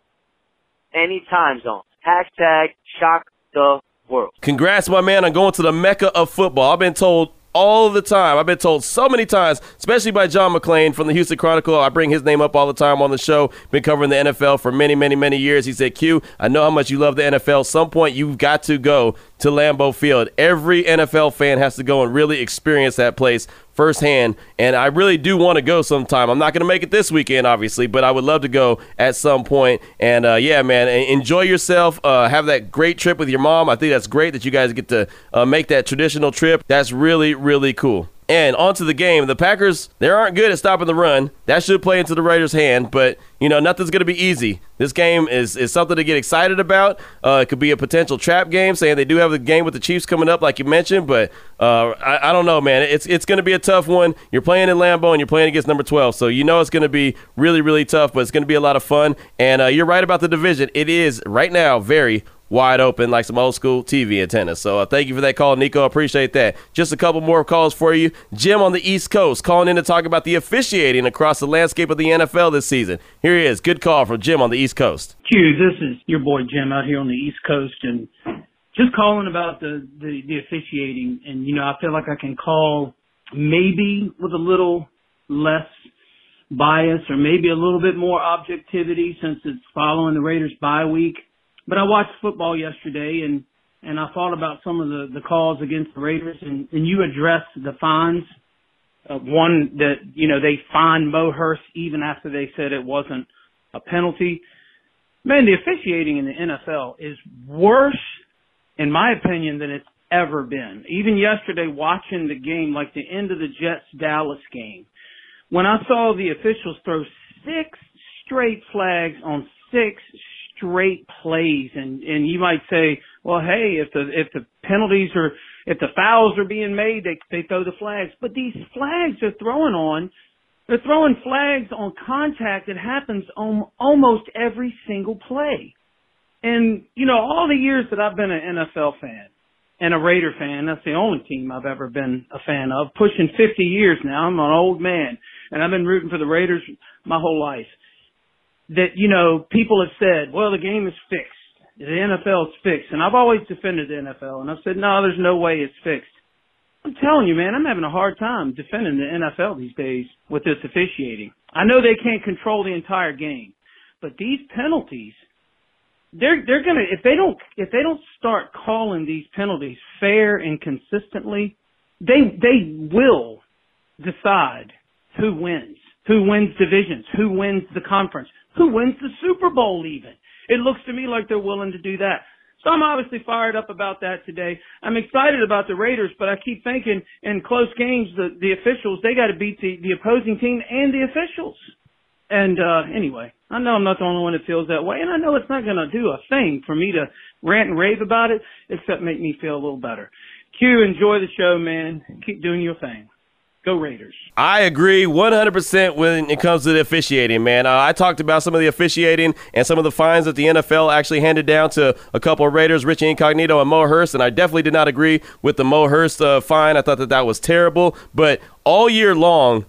[SPEAKER 13] Any time zone. Hashtag shock the world.
[SPEAKER 4] Congrats, my man, on going to the Mecca of football. I've been told all the time. I've been told so many times, especially by John McClain from the Houston Chronicle. I bring his name up all the time on the show. Been covering the N F L for many, many, many years. He said, Q, I know how much you love the N F L. Some point you've got to go to Lambeau Field. Every N F L fan has to go and really experience that place firsthand, and I really do want to go sometime. I'm not going to make it this weekend, obviously, but I would love to go at some point. And, uh, yeah, man, enjoy yourself. Uh, have that great trip with your mom. I think that's great that you guys get to uh, make that traditional trip. That's really, really cool. And on to the game. The Packers, they aren't good at stopping the run. That should play into the Raiders' hand, but, you know, nothing's going to be easy. This game is, is something to get excited about. Uh, it could be a potential trap game, saying they do have the game with the Chiefs coming up, like you mentioned, but uh, I, I don't know, man. It's it's going to be a tough one. You're playing in Lambeau, and you're playing against number twelve, so you know it's going to be really, really tough, but it's going to be a lot of fun. And uh, you're right about the division. It is, right now, very wide open, like some old school T V antennas. So uh, thank you for that call, Nico. I appreciate that. Just a couple more calls for you. Jim on the East Coast calling in to talk about the officiating across the landscape of the N F L this season. Here he is. Good call from Jim on the East Coast.
[SPEAKER 14] Q, this is your boy Jim out here on the East Coast, and just calling about the, the, the officiating. And, you know, I feel like I can call maybe with a little less bias or maybe a little bit more objectivity since it's following the Raiders' bye week. But I watched football yesterday, and, and I thought about some of the, the calls against the Raiders, and, and you addressed the fines. Uh, one that, you know, they fined Mo Hurst even after they said it wasn't a penalty. Man, the officiating in the N F L is worse, in my opinion, than it's ever been. Even yesterday, watching the game, like the end of the Jets-Dallas game, when I saw the officials throw six straight flags on six straight plays, and and you might say, well, hey, if the if the penalties are if the fouls are being made, they they throw the flags. But these flags they're throwing on, they're throwing flags on contact that happens on almost every single play. And, you know, all the years that I've been an N F L fan and a Raider fan, that's the only team I've ever been a fan of, pushing fifty years now. I'm an old man, and I've been rooting for the Raiders my whole life. That, you know, people have said, well, the game is fixed. The N F L is fixed. And I've always defended the N F L, and I've said, no, there's no way it's fixed. I'm telling you, man, I'm having a hard time defending the N F L these days with this officiating. I know they can't control the entire game, but these penalties, they're they're gonna if they don't if they don't start calling these penalties fair and consistently, they they will decide who wins, who wins divisions, who wins the conference, who wins the Super Bowl even. It looks to me like they're willing to do that. So I'm obviously fired up about that today. I'm excited about the Raiders, but I keep thinking in close games, the, the officials, they got to beat the, the opposing team and the officials. And uh anyway, I know I'm not the only one that feels that way, and I know it's not going to do a thing for me to rant and rave about it, except make me feel a little better. Q, enjoy the show, man. Keep doing your thing. Go Raiders.
[SPEAKER 4] I agree one hundred percent when it comes to the officiating, man. Uh, I talked about some of the officiating and some of the fines that the N F L actually handed down to a couple of Raiders, Richie Incognito and Mo Hurst, and I definitely did not agree with the Mo Hurst uh, fine. I thought that that was terrible. But all year long,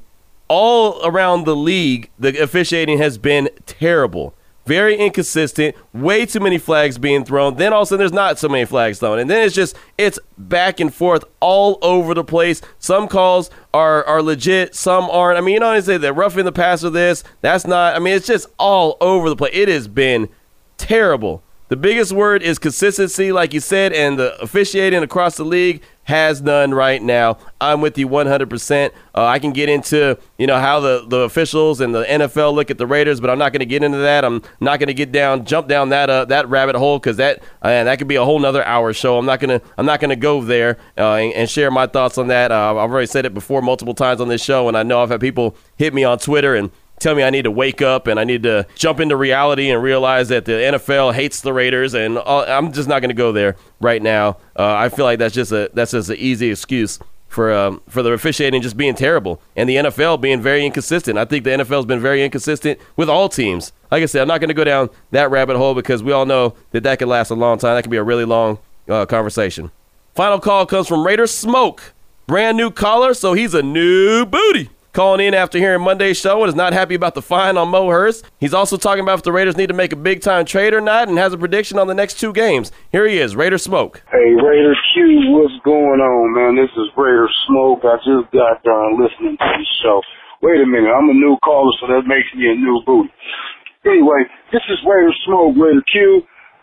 [SPEAKER 4] all around the league, the officiating has been terrible. Very inconsistent, way too many flags being thrown. Then all of a sudden there's not so many flags thrown. And then it's just, it's back and forth all over the place. Some calls are are legit, some aren't. I mean, you know what I say, they're roughing the passer this, that's not. I mean, it's just all over the place. It has been terrible. The biggest word is consistency, like you said, and the officiating across the league has none right now. I'm with you one hundred percent. Uh, I can get into, you know, how the, the officials and the N F L look at the Raiders, but I'm not going to get into that. I'm not going to get down, jump down that uh, that rabbit hole because that uh, that could be a whole nother hour show. I'm not gonna I'm not gonna go there uh, and, and share my thoughts on that. Uh, I've already said it before multiple times on this show, and I know I've had people hit me on Twitter and tell me I need to wake up and I need to jump into reality and realize that the N F L hates the Raiders, and all, I'm just not going to go there right now. Uh, I feel like that's just a that's just an easy excuse for um, for the officiating just being terrible and the N F L being very inconsistent. I think the N F L has been very inconsistent with all teams. Like I said, I'm not going to go down that rabbit hole because we all know that that could last a long time. That could be a really long uh, conversation. Final call comes from Raider Smoke. Brand new caller, so he's a new booty. Calling in after hearing Monday's show and is not happy about the fine on Mo Hurst. He's also talking about if the Raiders need to make a big-time trade or not and has a prediction on the next two games. Here he is, Raider Smoke.
[SPEAKER 15] Hey, Raider Q, what's going on, man? This is Raider Smoke. I just got done listening to the show. Wait a minute, I'm a new caller, so that makes me a new booty. Anyway, this is Raider Smoke, Raider Q.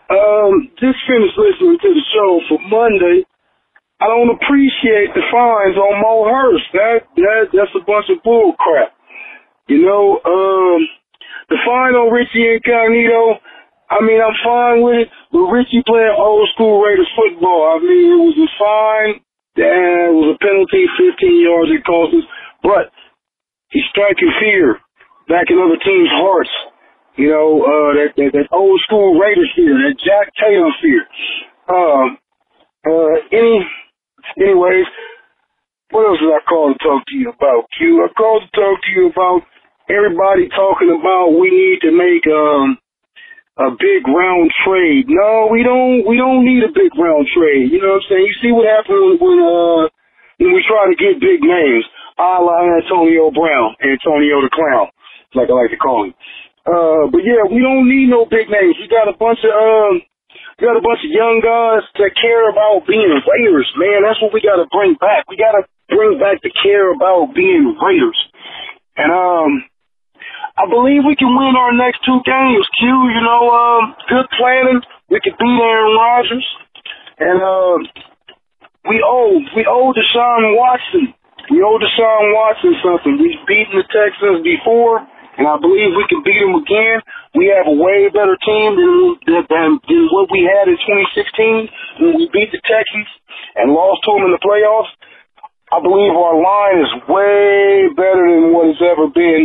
[SPEAKER 15] Um, just finished listening to the show for Monday. I don't appreciate the fines on Mo Hurst. That, that that's a bunch of bull crap. You know, um, the fine on Richie Incognito, I mean, I'm fine with it, but Richie playing old school Raiders football. I mean, it was a fine, yeah, it was a penalty, fifteen yards it cost us, but he's striking fear back in other teams' hearts. You know, uh, that, that, that old school Raiders fear, that Jack Taylor fear. Um, uh, any, Anyways, what else did I call to talk to you about, Q? I called to talk to you about everybody talking about we need to make um, a big round trade. No, we don't. We don't need a big round trade. You know what I'm saying? You see what happened when uh, when we try to get big names, a la Antonio Brown, Antonio the Clown, like I like to call him. Uh, but yeah, we don't need no big names. We got a bunch of um. We got a bunch of young guys that care about being Raiders, man. That's what we got to bring back. We got to bring back the care about being Raiders. And um, I believe we can win our next two games, Q. You know, um, good planning. We can beat Aaron Rodgers. And uh, we owe, we owe Deshaun Watson. We owe Deshaun Watson something. We've beaten the Texans before, and I believe we can beat them again. We have a way better team than, than, than what we had in twenty sixteen when we beat the Texans and lost to them in the playoffs. I believe our line is way better than what it's ever been.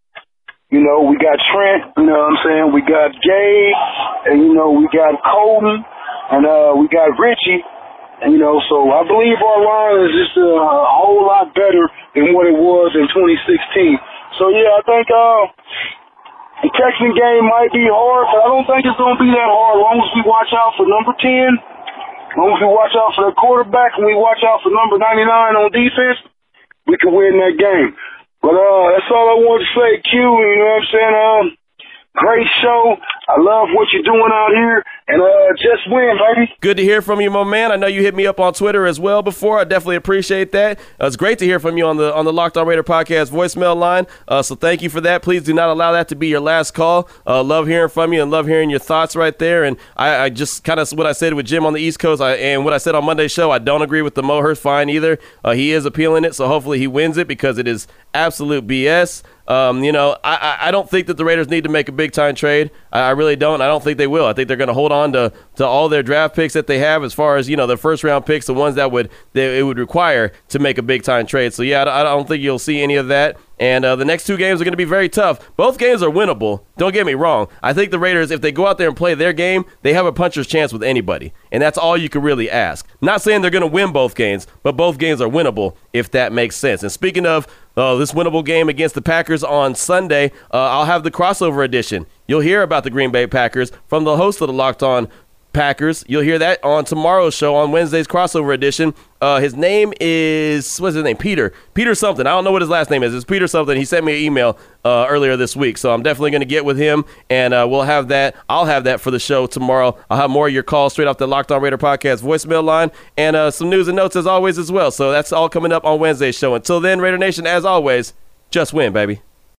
[SPEAKER 15] You know, we got Trent, you know what I'm saying? We got Gabe, and, you know, we got Colton, and uh, we got Richie. You know, so I believe our line is just a, a whole lot better than what it was in twenty sixteen. So, yeah, I think uh, the Texan game might be hard, but I don't think it's going to be that hard as long as we watch out for number ten, as long as we watch out for the quarterback and we watch out for number ninety-nine on defense, we can win that game. But uh, that's all I wanted to say, Q. You know what I'm saying? Um, great show. I love what you're doing out here, and uh, just win, baby.
[SPEAKER 4] Good to hear from you, my man. I know you hit me up on Twitter as well before. I definitely appreciate that. Uh, it's great to hear from you on the on the Locked On Raider podcast voicemail line. Uh, so thank you for that. Please do not allow that to be your last call. Uh, love hearing from you and love hearing your thoughts right there. And I, I just kind of what I said with Jim on the East Coast I, and what I said on Monday's show, I don't agree with the Mo Hurst fine either. Uh, he is appealing it, so hopefully he wins it because it is absolute B S. Um, you know, I, I don't think that the Raiders need to make a big-time trade. I, I really don't. I don't think they will. I think they're going to hold on to, to all their draft picks that they have as far as, you know, their first-round picks, the ones that would that it would require to make a big-time trade. So, yeah, I, I don't think you'll see any of that. And uh, the next two games are going to be very tough. Both games are winnable. Don't get me wrong. I think the Raiders, if they go out there and play their game, they have a puncher's chance with anybody. And that's all you can really ask. Not saying they're going to win both games, but both games are winnable, if that makes sense. And speaking of uh, this winnable game against the Packers on Sunday, uh, I'll have the crossover edition. You'll hear about the Green Bay Packers from the host of the Locked On Packers. You'll hear that on tomorrow's show on Wednesday's crossover edition. Uh, his name is, what's his name? Peter. Peter something. I don't know what his last name is. It's Peter something. He sent me an email uh, earlier this week, so I'm definitely going to get with him, and uh, we'll have that. I'll have that for the show tomorrow. I'll have more of your calls straight off the Locked On Raider podcast voicemail line, and uh, some news and notes as always as well. So that's all coming up on Wednesday's show. Until then, Raider Nation, as always, just win, baby.